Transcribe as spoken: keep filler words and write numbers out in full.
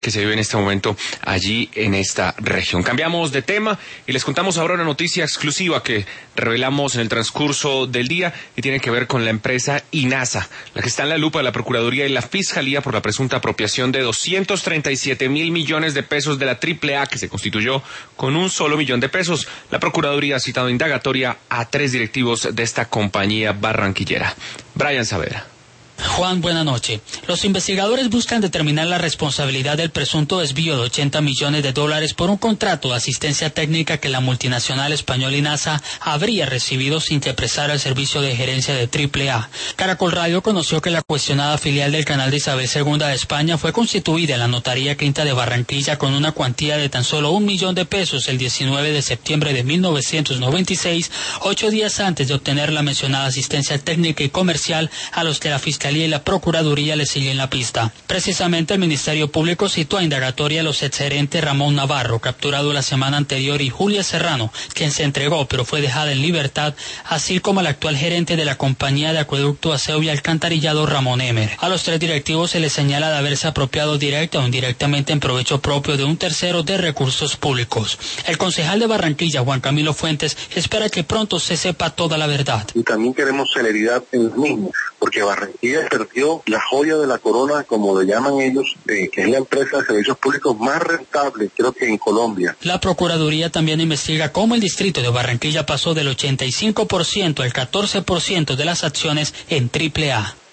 que se vive en este momento allí en esta región. Cambiamos de tema y les contamos ahora una noticia exclusiva que revelamos en el transcurso del día y tiene que ver con la empresa INASA, la que está en la lupa de la Procuraduría y la Fiscalía por la presunta apropiación de doscientos treinta y siete mil millones de pesos de la Triple A, que se constituyó con un solo millón de pesos. La Procuraduría ha citado indagatoria a tres directivos de esta compañía barranquillera. Brian Saavedra. Juan, buena noche. Los investigadores buscan determinar la responsabilidad del presunto desvío de ochenta millones de dólares por un contrato de asistencia técnica que la multinacional española INASA habría recibido sin que prestara el servicio de gerencia de Triple A. Caracol Radio conoció que la cuestionada filial del canal de Isabel segunda de España fue constituida en la Notaría Quinta de Barranquilla con una cuantía de tan solo un millón de pesos el diecinueve de septiembre de mil novecientos noventa y seis, ocho días antes de obtener la mencionada asistencia técnica y comercial a los que la Fiscalía y la Procuraduría le siguen la pista. Precisamente el Ministerio Público citó a indagatoria a los exgerentes Ramón Navarro, capturado la semana anterior, y Julia Serrano, quien se entregó pero fue dejada en libertad, así como al actual gerente de la compañía de acueducto, aseo y alcantarillado, Ramón Emer. A los tres directivos se les señala de haberse apropiado directa o indirectamente en provecho propio de un tercero de recursos públicos. El concejal de Barranquilla, Juan Camilo Fuentes, espera que pronto se sepa toda la verdad. Y también queremos celeridad en los mismos, porque Barranquilla perdió la joya de la corona, como le llaman ellos, eh, que es la empresa de servicios públicos más rentable, creo que en Colombia. La Procuraduría también investiga cómo el distrito de Barranquilla pasó del ochenta y cinco por ciento al catorce por ciento de las acciones en Triple A.